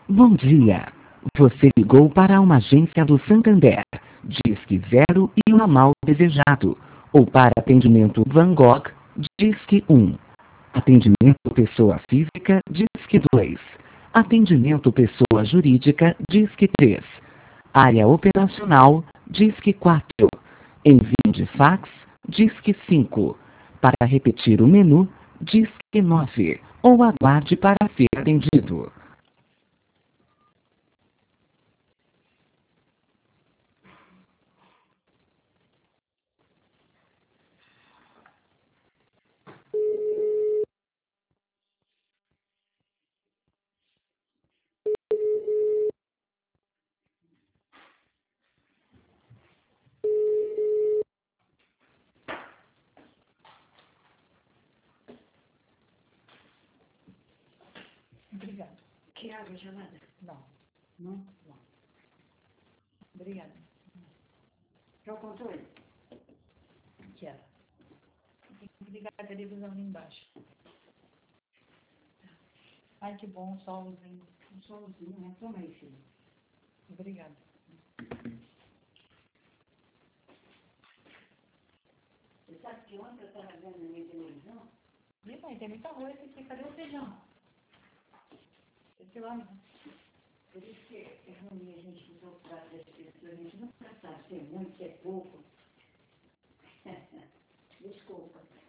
Bom dia. Você ligou para uma agência do Santander. Disque 0 e o ramal desejado. Ou para atendimento Van Gogh, Disque 1. Atendimento pessoa física, Disque 2. Atendimento pessoa jurídica, Disque 3. Área operacional, Disque 4. Envio de fax, Disque 5. Para repetir o menu, Disque 9. Ou aguarde para ser atendido. Obrigada. Que água gelada? Não, Não? não. Obrigada. Já o controle? Quero. Tem que ligar a televisão ali embaixo. Ai, que bom, solzinho. Um solzinho, né? Toma aí, filho. Obrigada. Você sabe que ontem eu estava vendo na minha televisão? E mãe, tem muita arroz aqui. Cadê o feijão? Esse lá não. Por isso que é ruim a gente usar o prato das pessoas. A gente nunca sabe se é muito, se é pouco. Desculpa.